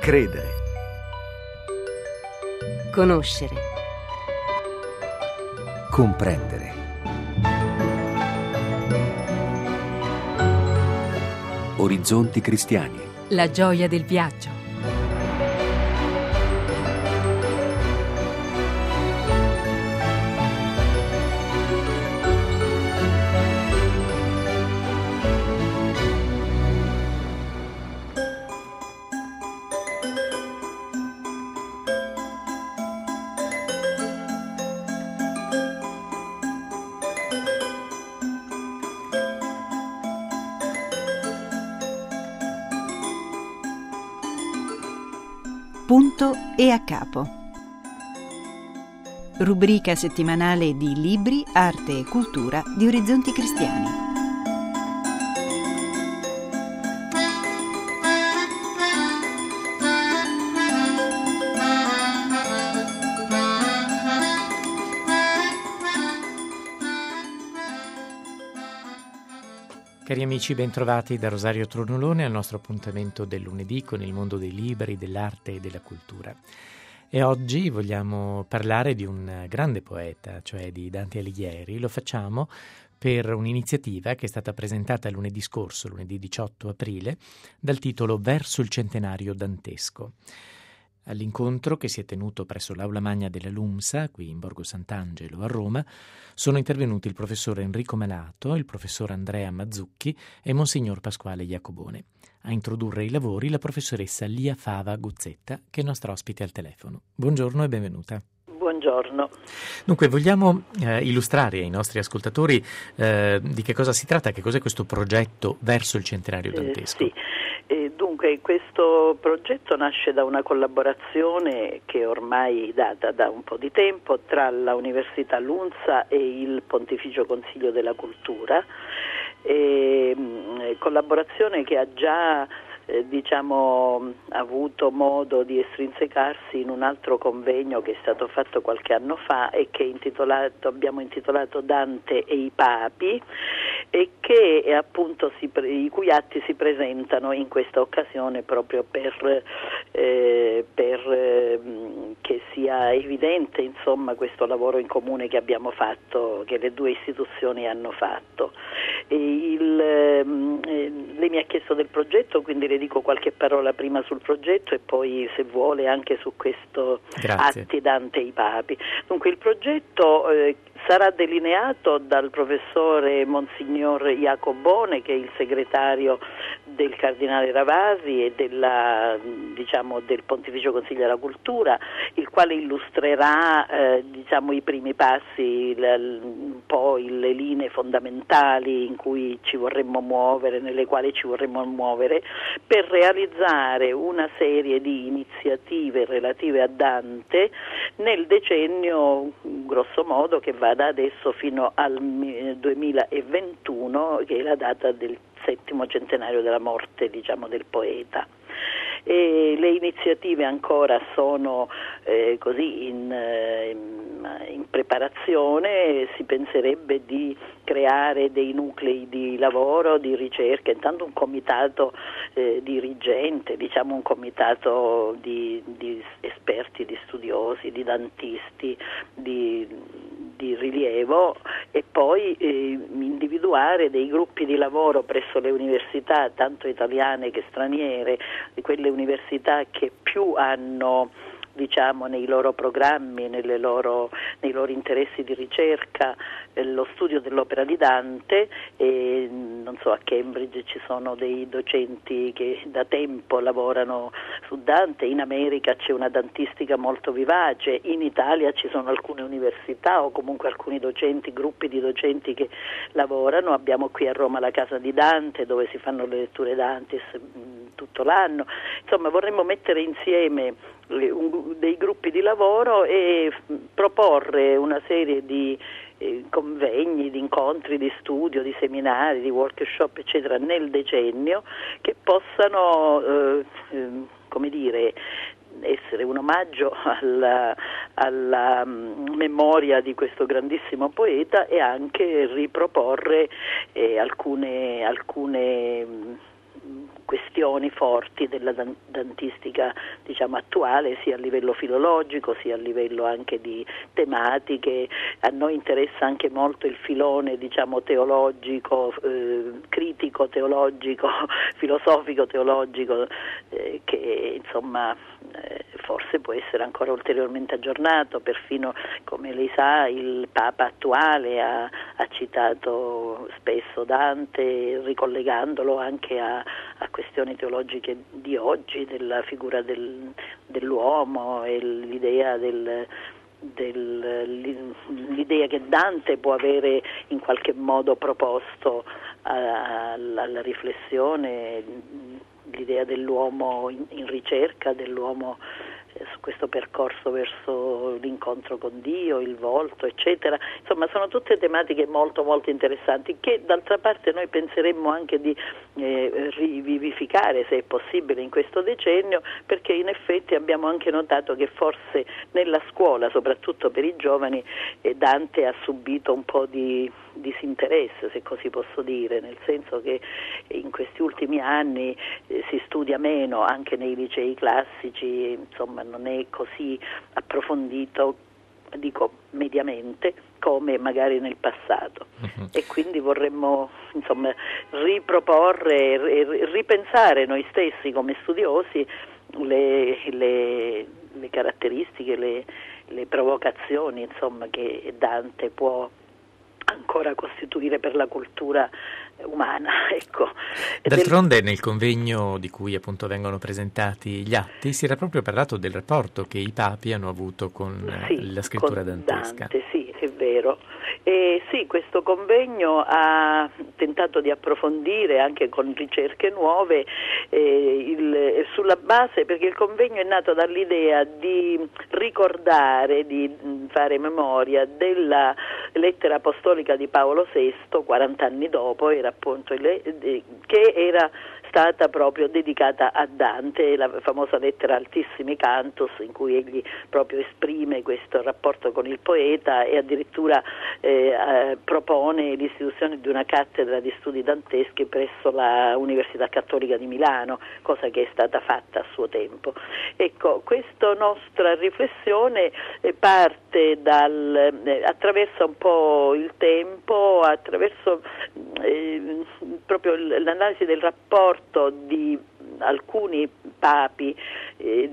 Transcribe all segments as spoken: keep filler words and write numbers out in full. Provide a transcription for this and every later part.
Credere. Conoscere. Comprendere. Orizzonti cristiani. La gioia del viaggio. Punto e a capo. Rubrica settimanale di libri, arte e cultura di Orizzonti Cristiani. Cari amici, bentrovati da Rosario Tronulone al nostro appuntamento del lunedì con il mondo dei libri, dell'arte e della cultura. E oggi vogliamo parlare di un grande poeta, cioè di Dante Alighieri. Lo facciamo per un'iniziativa che è stata presentata lunedì scorso, lunedì diciotto aprile, dal titolo Verso il centenario dantesco. All'incontro, che si è tenuto presso l'Aula Magna della LUMSA, qui in Borgo Sant'Angelo a Roma, sono intervenuti il professor Enrico Malato, il professor Andrea Mazzucchi e Monsignor Pasquale Iacobone. A introdurre i lavori la professoressa Lia Fava Guzzetta, che è nostra ospite al telefono. Buongiorno e benvenuta. Buongiorno. Dunque, vogliamo eh, illustrare ai nostri ascoltatori eh, di che cosa si tratta, che cos'è questo progetto Verso il centenario dantesco? Eh, sì. Eh, dunque, questo progetto nasce da una collaborazione che è ormai data da un po' di tempo tra la Università LUMSA e il Pontificio Consiglio della Cultura, eh, collaborazione che ha già Eh, diciamo avuto modo di estrinsecarsi in un altro convegno che è stato fatto qualche anno fa e che è intitolato, abbiamo intitolato Dante e i Papi, e che è appunto si, i cui atti si presentano in questa occasione proprio per, eh, per eh, che sia evidente insomma questo lavoro in comune che abbiamo fatto, che le due istituzioni hanno fatto. E il, eh, lei mi ha chiesto del progetto, quindi le dico qualche parola prima sul progetto e poi, se vuole, anche su questo Grazie. Atti Dante e i Papi. Dunque, il progetto eh, sarà delineato dal professore Monsignor Iacobone, che è il segretario del Cardinale Ravasi e della, diciamo, del Pontificio Consiglio della Cultura, il quale illustrerà eh, diciamo, i primi passi, la, un po' le linee fondamentali in cui ci vorremmo muovere, nelle quali ci vorremmo muovere, per realizzare una serie di iniziative relative a Dante nel decennio, grosso modo, che va da adesso fino al duemilaventuno, che è la data del settimo centenario della morte, diciamo, del poeta. E le iniziative ancora sono eh, così in, in, in preparazione. Si penserebbe di creare dei nuclei di lavoro, di ricerca, intanto un comitato eh, dirigente, diciamo un comitato di, di esperti, di studiosi, di dantisti, di di rilievo, e poi eh, individuare dei gruppi di lavoro presso le università, tanto italiane che straniere, di quelle università che più hanno, diciamo, nei loro programmi, nelle loro, nei loro interessi di ricerca, eh, lo studio dell'opera di Dante. E non so, a Cambridge ci sono dei docenti che da tempo lavorano su Dante, in America c'è una dantistica molto vivace, in Italia ci sono alcune università o comunque alcuni docenti, gruppi di docenti che lavorano. Abbiamo qui a Roma la Casa di Dante, dove si fanno le letture Dantis mh, tutto l'anno. Insomma, vorremmo mettere insieme un, dei gruppi di lavoro e proporre una serie di eh, convegni, di incontri, di studio, di seminari, di workshop, eccetera, nel decennio, che possano eh, eh, come dire essere un omaggio alla, alla um, memoria di questo grandissimo poeta, e anche riproporre eh, alcune, alcune um, questioni questioni forti della dantistica, diciamo, attuale, sia a livello filologico sia a livello anche di tematiche. A noi interessa anche molto il filone, diciamo, teologico, eh, critico teologico, filosofico teologico, eh, che insomma eh, forse può essere ancora ulteriormente aggiornato. Perfino, come lei sa, il Papa attuale ha, ha citato spesso Dante, ricollegandolo anche a, a questioni teologiche di oggi, della figura del, dell'uomo e l'idea del, del, l'idea che Dante può avere in qualche modo proposto alla, alla riflessione, l'idea dell'uomo in, in ricerca, dell'uomo su questo percorso verso l'incontro con Dio, il volto, eccetera. Insomma, sono tutte tematiche molto molto interessanti, che d'altra parte noi penseremmo anche di eh, rivivificare, se è possibile, in questo decennio, perché in effetti abbiamo anche notato che forse nella scuola, soprattutto per i giovani, eh, Dante ha subito un po' di disinteresse, se così posso dire, nel senso che in questi ultimi anni eh, si studia meno, anche nei licei classici, insomma non è così approfondito, dico mediamente, come magari nel passato. Uh-huh. E quindi vorremmo, insomma, riproporre e ripensare noi stessi come studiosi le, le, le caratteristiche, le, le provocazioni, insomma, che Dante può ancora costituire per la cultura umana, ecco. D'altronde nel convegno di cui appunto vengono presentati gli atti si era proprio parlato del rapporto che i papi hanno avuto con sì, la scrittura con dantesca. Dante, sì, è vero. E sì, questo convegno ha tentato di approfondire anche con ricerche nuove eh, il, sulla base, perché il convegno è nato dall'idea di ricordare, di fare memoria della lettera apostolica di Paolo sesto, quaranta anni dopo, era appunto il, che era stata proprio dedicata a Dante, la famosa lettera Altissimi Cantus, in cui egli proprio esprime questo rapporto con il poeta e addirittura eh, eh, propone l'istituzione di una cattedra di studi danteschi presso la Università Cattolica di Milano, cosa che è stata fatta a suo tempo. Ecco, questa nostra riflessione eh, parte dal, eh, attraverso un po' il tempo, attraverso eh, proprio l'analisi del rapporto di alcuni papi, eh,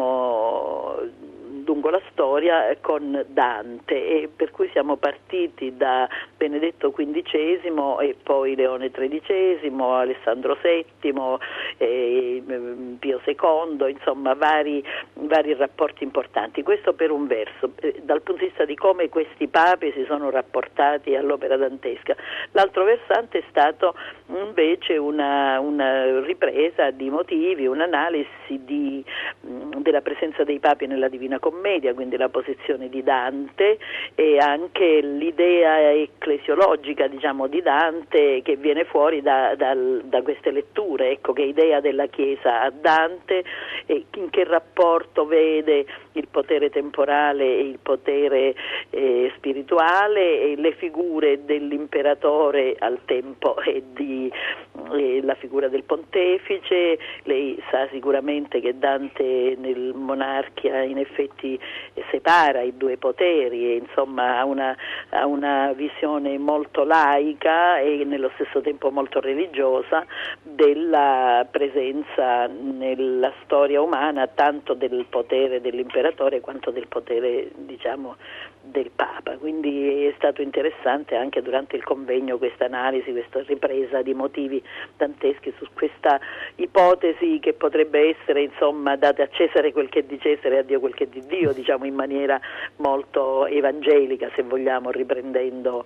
diciamo, lungo la storia con Dante, e per cui siamo partiti da Benedetto quindicesimo e poi Leone tredicesimo, Alessandro settimo, eh, Pio secondo, insomma vari, vari rapporti importanti. Questo per un verso, eh, dal punto di vista di come questi papi si sono rapportati all'opera dantesca. L'altro versante è stato invece una, una ripresa di motivi, un'analisi di, mh, della presenza dei papi nella Divina Commedia, quindi la posizione di Dante e anche l'idea ecclesiologica, diciamo, di Dante, che viene fuori da, da, da queste letture. Ecco, che idea della Chiesa a Dante e in che rapporto vede il potere temporale e il potere eh, spirituale, e le figure dell'imperatore al tempo e di eh, la figura del pontefice. Lei sa sicuramente che Dante nel Monarchia in effetti separa i due poteri e insomma ha una, ha una visione molto laica e nello stesso tempo molto religiosa della presenza nella storia umana tanto del potere dell'imperatore quanto del potere, diciamo, del Papa. Quindi è stato interessante anche durante il convegno questa analisi, questa ripresa di motivi danteschi su questa ipotesi che potrebbe essere, insomma, date a Cesare quel che è di Cesare e a Dio quel che è di Dio, diciamo in maniera molto evangelica, se vogliamo, riprendendo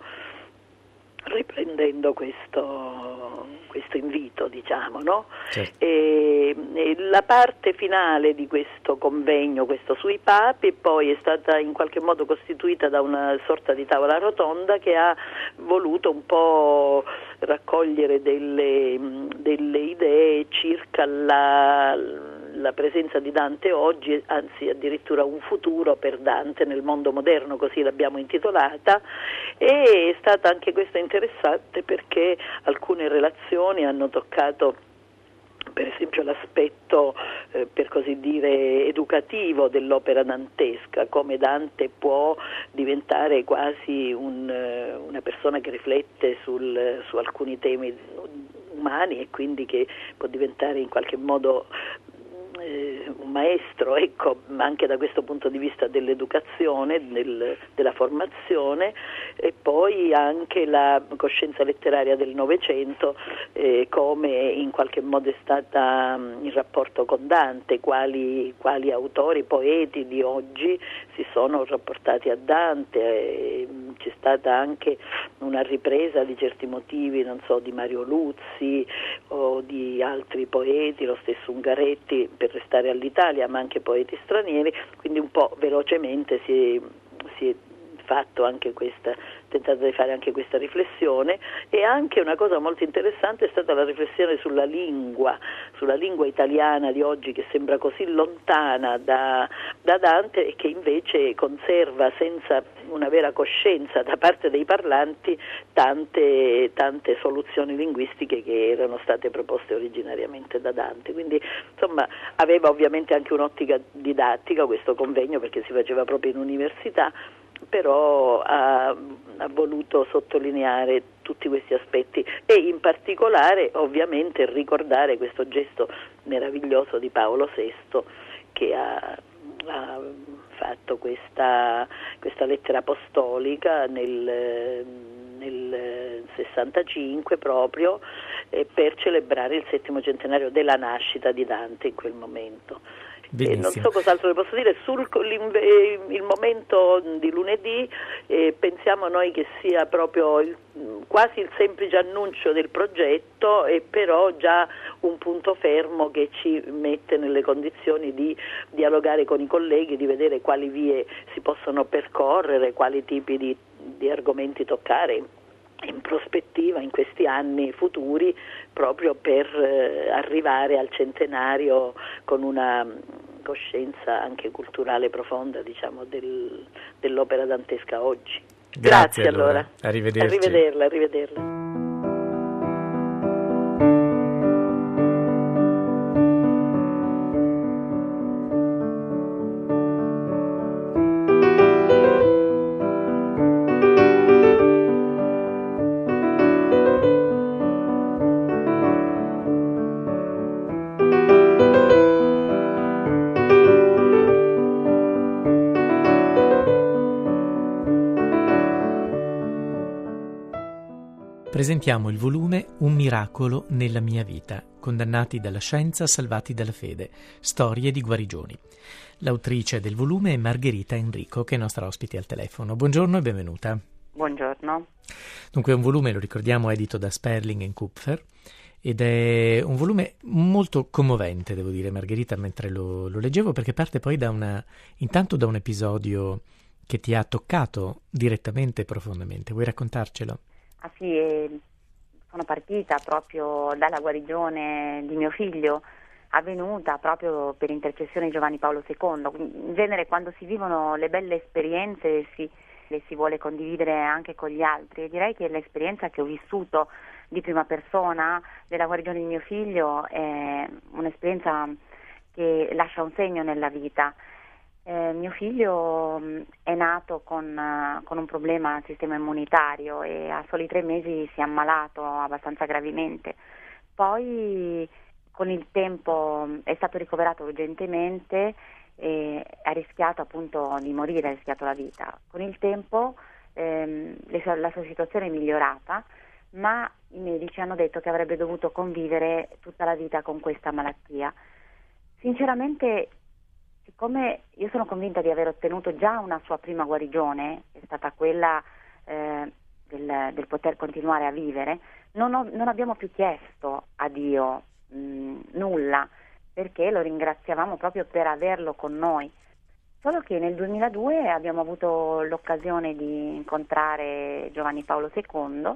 riprendendo questo, questo invito, diciamo, no? Certo. E, e la parte finale di questo convegno, questo sui papi, poi è stata in qualche modo costituita da una sorta di tavola rotonda che ha voluto un po' raccogliere delle, delle idee circa la, la presenza di Dante oggi, anzi addirittura un futuro per Dante nel mondo moderno, così l'abbiamo intitolata, e è stata anche questa interessante perché alcune relazioni hanno toccato per esempio esempio l'aspetto eh, per così dire educativo dell'opera dantesca, come Dante può diventare quasi un, una persona che riflette sul, su alcuni temi umani e quindi che può diventare in qualche modo un maestro, ecco, anche da questo punto di vista dell'educazione, del, della formazione, e poi anche la coscienza letteraria del Novecento, eh, come in qualche modo è stata in rapporto con Dante, quali, quali autori, poeti di oggi si sono rapportati a Dante. Eh, c'è stata anche una ripresa di certi motivi, non so, di Mario Luzzi o di altri poeti, lo stesso Ungaretti, per restare all'Italia, ma anche poeti stranieri, quindi un po' velocemente si è, si è fatto anche questa, tentato di fare anche questa riflessione. E anche una cosa molto interessante è stata la riflessione sulla lingua, sulla lingua italiana di oggi, che sembra così lontana da, da Dante e che invece conserva senza una vera coscienza da parte dei parlanti tante, tante soluzioni linguistiche che erano state proposte originariamente da Dante. Quindi insomma aveva ovviamente anche un'ottica didattica questo convegno, perché si faceva proprio in università, però ha, ha voluto sottolineare tutti questi aspetti e in particolare ovviamente ricordare questo gesto meraviglioso di Paolo sesto, che ha, ha fatto questa, questa lettera apostolica nel, nel sessantacinque proprio, eh, per celebrare il settimo centenario della nascita di Dante in quel momento. Eh, non so cos'altro le posso dire sul il momento di lunedì. Eh, pensiamo noi che sia proprio il, quasi il semplice annuncio del progetto, e però già un punto fermo che ci mette nelle condizioni di dialogare con i colleghi, di vedere quali vie si possono percorrere, quali tipi di, di argomenti toccare in prospettiva in questi anni futuri, proprio per eh, arrivare al centenario con una coscienza anche culturale profonda, diciamo, del, dell'opera dantesca oggi. Grazie, Grazie allora. allora. Arrivederci. Arrivederla, arrivederla. Presentiamo il volume Un miracolo nella mia vita, condannati dalla scienza, salvati dalla fede, storie di guarigioni. L'autrice del volume è Margherita Enrico, che è nostra ospite al telefono. Buongiorno e benvenuta. Buongiorno. Dunque è un volume, lo ricordiamo, edito da Sperling and Kupfer, ed è un volume molto commovente, devo dire, Margherita, mentre lo, lo leggevo, perché parte poi da una, intanto da un episodio che ti ha toccato direttamente e profondamente. Vuoi raccontarcelo? Ah sì, eh, sono partita proprio dalla guarigione di mio figlio, avvenuta proprio per intercessione di Giovanni Paolo secondo. In genere quando si vivono le belle esperienze si, le si vuole condividere anche con gli altri, e direi che l'esperienza che ho vissuto di prima persona della guarigione di mio figlio è un'esperienza che lascia un segno nella vita. Eh, mio figlio mh, è nato con, uh, con un problema al sistema immunitario e a soli tre mesi si è ammalato abbastanza gravemente. Poi con il tempo mh, è stato ricoverato urgentemente e ha rischiato appunto di morire, ha rischiato la vita. Con il tempo ehm, le, la sua situazione è migliorata, ma i medici hanno detto che avrebbe dovuto convivere tutta la vita con questa malattia. Sinceramente, siccome io sono convinta di aver ottenuto già una sua prima guarigione, è stata quella eh, del, del poter continuare a vivere, non, ho, non abbiamo più chiesto a Dio mh, nulla, perché lo ringraziavamo proprio per averlo con noi. Solo che nel duemiladue abbiamo avuto l'occasione di incontrare Giovanni Paolo secondo,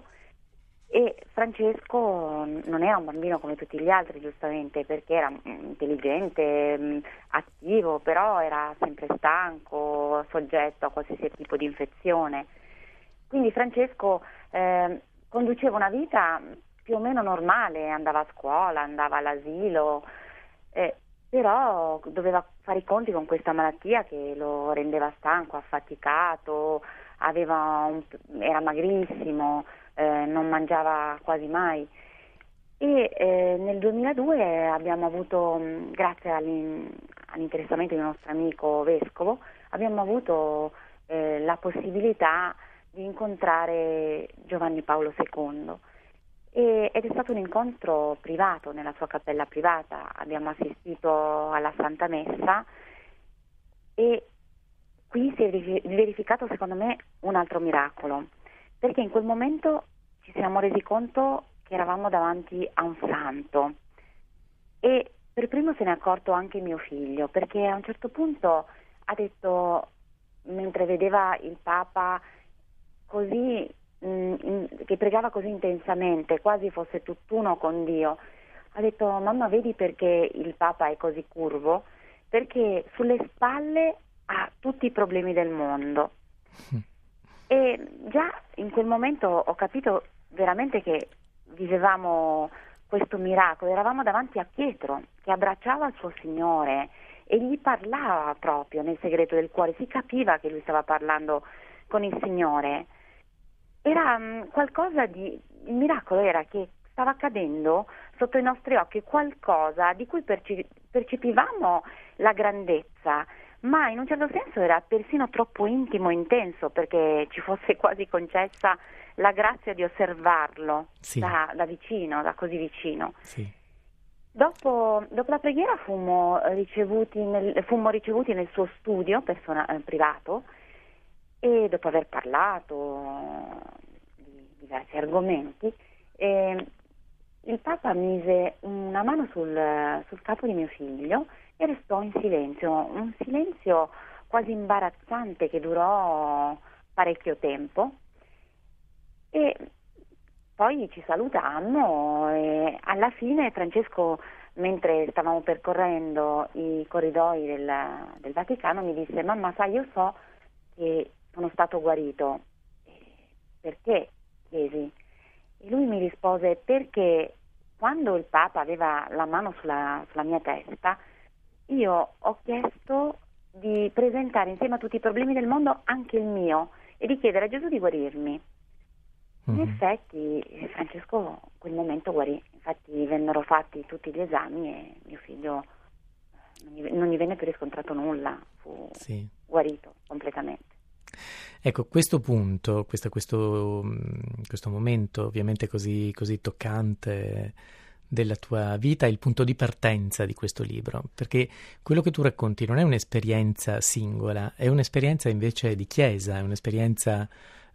e Francesco non era un bambino come tutti gli altri, giustamente, perché era intelligente, attivo, però era sempre stanco, soggetto a qualsiasi tipo di infezione. Quindi Francesco eh, conduceva una vita più o meno normale, andava a scuola, andava all'asilo, eh, però doveva fare i conti con questa malattia che lo rendeva stanco, affaticato, aveva un, era magrissimo, eh, non mangiava quasi mai. E eh, nel duemiladue abbiamo avuto, grazie all'in, all'interessamento di un nostro amico vescovo, abbiamo avuto eh, la possibilità di incontrare Giovanni Paolo secondo e, ed è stato un incontro privato nella sua cappella privata. Abbiamo assistito alla Santa Messa e qui si è verificato secondo me un altro miracolo, perché in quel momento ci siamo resi conto che eravamo davanti a un santo e per primo se ne è accorto anche mio figlio, perché a un certo punto ha detto, mentre vedeva il Papa così mh, in, che pregava così intensamente, quasi fosse tutt'uno con Dio, ha detto: mamma, vedi perché il Papa è così curvo? Perché sulle spalle ha tutti i problemi del mondo. E già in quel momento ho capito veramente che vivevamo questo miracolo, eravamo davanti a Pietro che abbracciava il suo Signore e gli parlava proprio nel segreto del cuore, si capiva che lui stava parlando con il Signore. Era mh, qualcosa di, il miracolo era che stava accadendo sotto i nostri occhi qualcosa di cui perci- percepivamo la grandezza, ma in un certo senso era persino troppo intimo e intenso perché ci fosse quasi concessa la grazia di osservarlo sì. da, da vicino, da così vicino. Sì. Dopo, dopo la preghiera fummo ricevuti nel, fummo ricevuti nel suo studio persona, eh, privato e dopo aver parlato di diversi argomenti eh, il Papa mise una mano sul, sul capo di mio figlio e restò in silenzio, un silenzio quasi imbarazzante che durò parecchio tempo. E poi ci salutammo e alla fine Francesco, mentre stavamo percorrendo i corridoi del, del Vaticano, mi disse: mamma, sai, io so che sono stato guarito. Perché? Chiesi. E lui mi rispose: perché quando il Papa aveva la mano sulla, sulla mia testa, io ho chiesto di presentare insieme a tutti i problemi del mondo anche il mio e di chiedere a Gesù di guarirmi. In effetti Francesco quel momento guarì, infatti vennero fatti tutti gli esami e mio figlio non gli, non gli venne più riscontrato nulla, fu sì. guarito completamente. Ecco, questo punto, questo, questo, questo momento ovviamente così, così toccante della tua vita è il punto di partenza di questo libro, perché quello che tu racconti non è un'esperienza singola, è un'esperienza invece di chiesa, è un'esperienza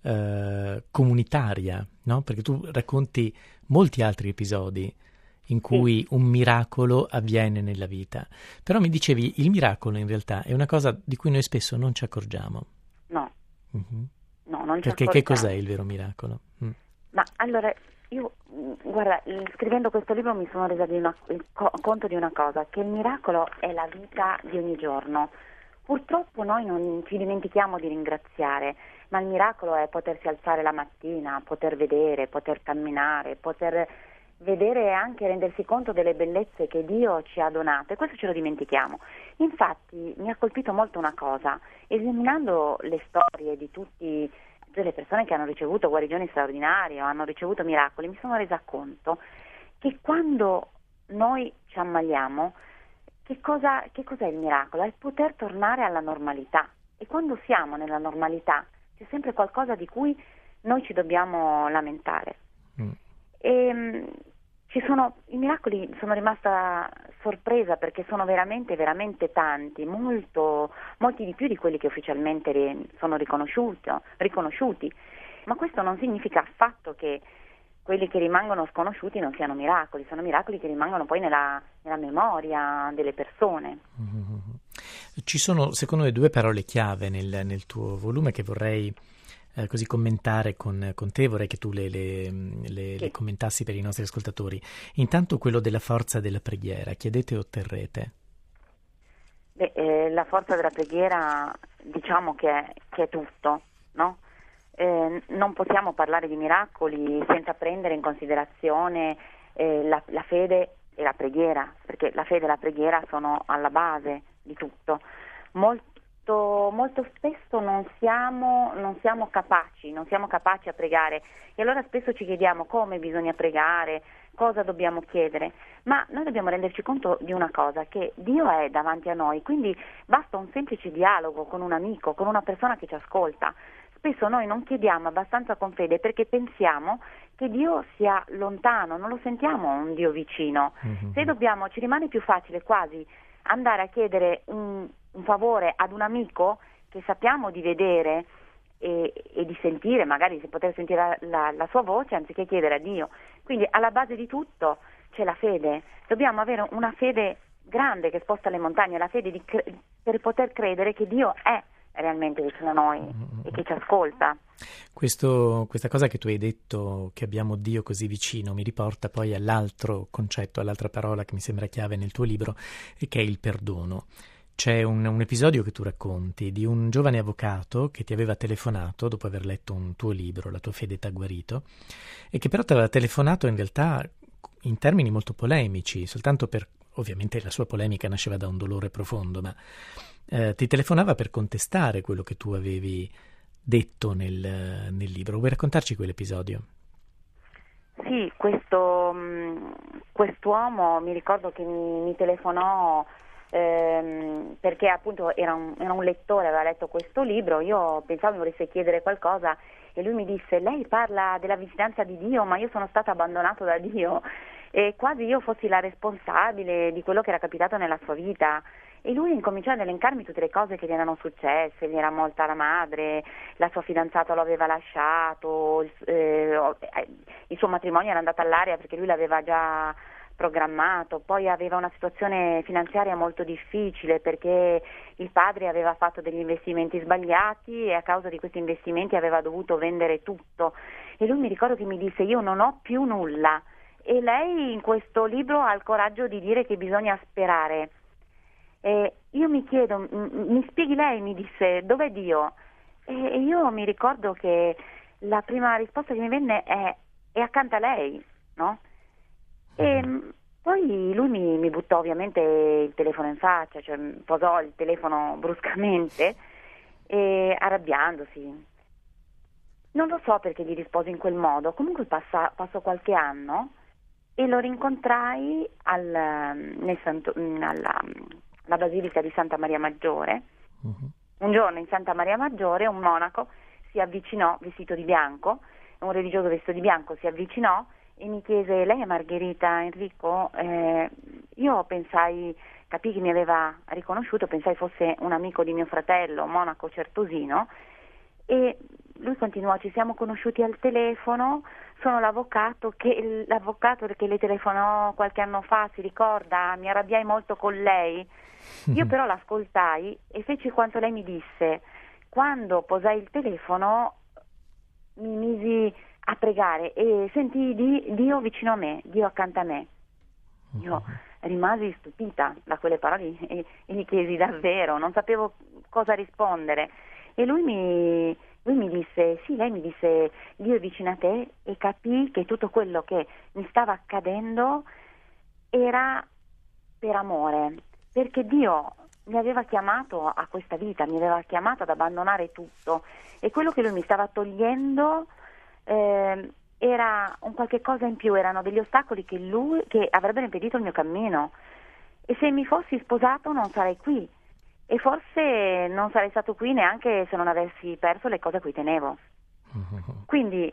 Uh, comunitaria, no? Perché tu racconti molti altri episodi in cui sì. un miracolo avviene nella vita, però mi dicevi il miracolo in realtà è una cosa di cui noi spesso non ci accorgiamo. No, uh-huh. no non ci perché accorgiamo. Che cos'è il vero miracolo? Mm. Ma allora io guarda, scrivendo questo libro mi sono resa di una, conto di una cosa, che il miracolo è la vita di ogni giorno. Purtroppo noi non ci dimentichiamo di ringraziare, ma il miracolo è potersi alzare la mattina, poter vedere, poter camminare, poter vedere e anche rendersi conto delle bellezze che Dio ci ha donato, e questo ce lo dimentichiamo. Infatti mi ha colpito molto una cosa: esaminando le storie di tutte le persone che hanno ricevuto guarigioni straordinarie o hanno ricevuto miracoli, mi sono resa conto che quando noi ci ammaliamo, Che, cosa, che cos'è il miracolo? È il poter tornare alla normalità, e quando siamo nella normalità c'è sempre qualcosa di cui noi ci dobbiamo lamentare. Mm. E, mh, ci sono i miracoli, sono rimasta sorpresa perché sono veramente veramente tanti, molto, molti di più di quelli che ufficialmente ri, sono riconosciuti, riconosciuti, ma questo non significa affatto che quelli che rimangono sconosciuti non siano miracoli, sono miracoli che rimangono poi nella, nella memoria delle persone. Mm-hmm. Ci sono secondo me due parole chiave nel, nel tuo volume che vorrei eh, così commentare con, con te, vorrei che tu le, le, le, sì. le commentassi per i nostri ascoltatori. Intanto quello della forza della preghiera, chiedete e otterrete. Beh, eh, la forza della preghiera diciamo che è, che è tutto, no? Eh, non possiamo parlare di miracoli senza prendere in considerazione eh, la, la fede e la preghiera, perché la fede e la preghiera sono alla base di tutto. Molto, molto spesso non siamo, non siamo capaci, non siamo capaci a pregare, e allora spesso ci chiediamo come bisogna pregare, cosa dobbiamo chiedere, ma noi dobbiamo renderci conto di una cosa, che Dio è davanti a noi, quindi basta un semplice dialogo con un amico, con una persona che ci ascolta. Spesso noi non chiediamo abbastanza con fede perché pensiamo che Dio sia lontano, non lo sentiamo un Dio vicino. Mm-hmm. Se dobbiamo, ci rimane più facile quasi andare a chiedere un, un favore ad un amico che sappiamo di vedere e, e di sentire, magari di poter sentire la, la, la sua voce, anziché chiedere a Dio. Quindi alla base di tutto c'è la fede. Dobbiamo avere una fede grande che sposta le montagne, la fede di cre- per poter credere che Dio è realmente vicino a noi e che ci ascolta. Questo, questa cosa che tu hai detto, che abbiamo Dio così vicino, mi riporta poi all'altro concetto, all'altra parola che mi sembra chiave nel tuo libro, e che è il perdono. C'è un, un episodio che tu racconti di un giovane avvocato che ti aveva telefonato dopo aver letto un tuo libro, La tua fede t'ha guarito, e che però ti aveva telefonato in realtà in termini molto polemici, soltanto per, ovviamente la sua polemica nasceva da un dolore profondo, ma eh, ti telefonava per contestare quello che tu avevi detto nel, nel libro. Vuoi raccontarci quell'episodio? Sì, questo mh, quest'uomo mi ricordo che mi, mi telefonò ehm, perché appunto era un, era un lettore, aveva letto questo libro, io pensavo mi volesse chiedere qualcosa e lui mi disse: lei parla della vicinanza di Dio, ma io sono stato abbandonato da Dio, e quasi io fossi la responsabile di quello che era capitato nella sua vita. E lui incominciò ad elencarmi tutte le cose che gli erano successe, gli era morta la madre, la sua fidanzata lo aveva lasciato, il, eh, il suo matrimonio era andato all'aria perché lui l'aveva già programmato, poi aveva una situazione finanziaria molto difficile perché il padre aveva fatto degli investimenti sbagliati e a causa di questi investimenti aveva dovuto vendere tutto. E lui mi ricordo che mi disse: io non ho più nulla. E lei in questo libro ha il coraggio di dire che bisogna sperare. E io mi chiedo, m- mi spieghi lei, mi disse, dov'è Dio? E io mi ricordo che la prima risposta che mi venne è, è accanto a lei, no? E poi lui mi, mi buttò ovviamente il telefono in faccia, cioè posò il telefono bruscamente e arrabbiandosi. Non lo so perché gli risposi in quel modo, comunque passa, passò qualche anno e lo rincontrai al, nel santo, alla, alla Basilica di Santa Maria Maggiore. Uh-huh. Un giorno in Santa Maria Maggiore un monaco si avvicinò vestito di bianco, un religioso vestito di bianco si avvicinò e mi chiese: lei è Margherita Enrico? Eh, io pensai, capì che mi aveva riconosciuto, pensai fosse un amico di mio fratello, monaco certosino, e lui continuò: ci siamo conosciuti al telefono, sono l'avvocato che, l'avvocato che le telefonò qualche anno fa, si ricorda? Mi arrabbiai molto con lei. Io però l'ascoltai e feci quanto lei mi disse. Quando posai il telefono mi misi a pregare e sentii di, Dio vicino a me, Dio accanto a me. Io rimasi stupita da quelle parole e, e gli chiesi: davvero? Non sapevo cosa rispondere. E lui mi, lui mi disse: sì, lei mi disse Dio è vicino a te, e capii che tutto quello che mi stava accadendo era per amore, perché Dio mi aveva chiamato a questa vita, mi aveva chiamato ad abbandonare tutto, e quello che lui mi stava togliendo eh, era un qualche cosa in più, erano degli ostacoli che lui che avrebbero impedito il mio cammino, e se mi fossi sposato non sarei qui, e forse non sarei stato qui neanche se non avessi perso le cose a cui tenevo. Quindi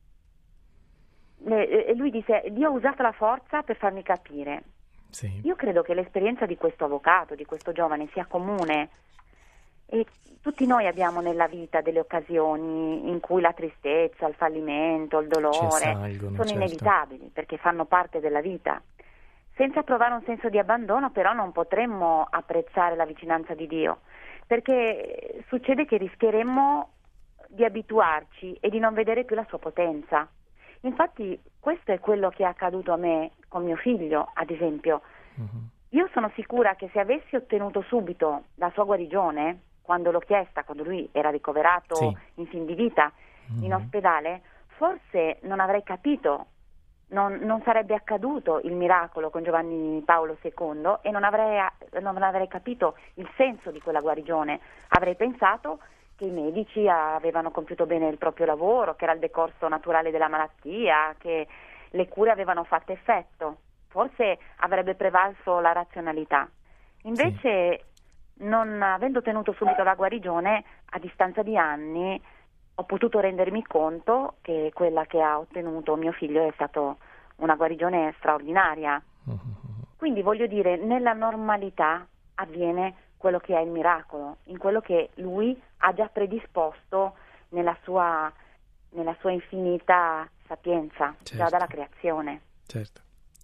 eh, lui disse: Dio ha usato la forza per farmi capire. Sì. Io credo che l'esperienza di questo avvocato, di questo giovane, sia comune, e tutti noi abbiamo nella vita delle occasioni in cui la tristezza, il fallimento, il dolore salgono, sono certo. inevitabili, perché fanno parte della vita. Senza provare un senso di abbandono però non potremmo apprezzare la vicinanza di Dio, perché succede che rischieremmo di abituarci e di non vedere più la sua potenza. Infatti questo è quello che è accaduto a me con mio figlio, ad esempio. Uh-huh. Io sono sicura che se avessi ottenuto subito la sua guarigione, quando l'ho chiesta, quando lui era ricoverato sì. in fin di vita, uh-huh. in ospedale, forse non avrei capito non, non sarebbe accaduto il miracolo con Giovanni Paolo secondo e non avrei, non avrei capito il senso di quella guarigione. Avrei pensato che i medici avevano compiuto bene il proprio lavoro, che era il decorso naturale della malattia, che le cure avevano fatto effetto. Forse avrebbe prevalso la razionalità. Invece, sì. non avendo ottenuto subito la guarigione, a distanza di anni ho potuto rendermi conto che quella che ha ottenuto mio figlio è stata una guarigione straordinaria. Quindi voglio dire, nella normalità avviene quello che è il miracolo, in quello che lui ha già predisposto nella sua, nella sua infinita sapienza, certo. già dalla creazione. Certo.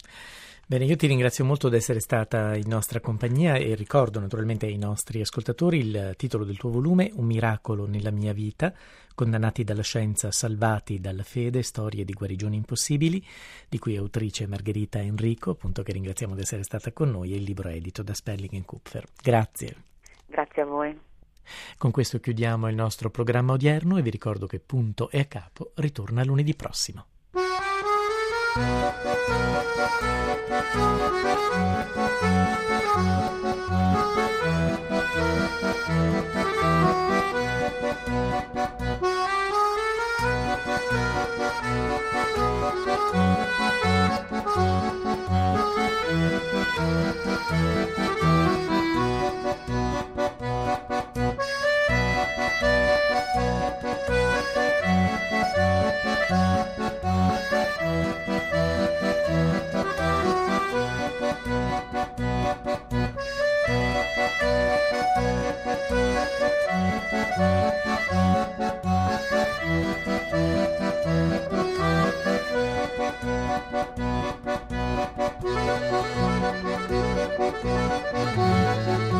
Bene, io ti ringrazio molto di essere stata in nostra compagnia e ricordo naturalmente ai nostri ascoltatori il titolo del tuo volume, Un miracolo nella mia vita, condannati dalla scienza, salvati dalla fede, storie di guarigioni impossibili, di cui è autrice Margherita Enrico, appunto, che ringraziamo di essere stata con noi, e il libro è edito da Sperling and Kupfer. Grazie. Grazie a voi. Con questo chiudiamo il nostro programma odierno e vi ricordo che Punto e a Capo ritorna lunedì prossimo. Thank you.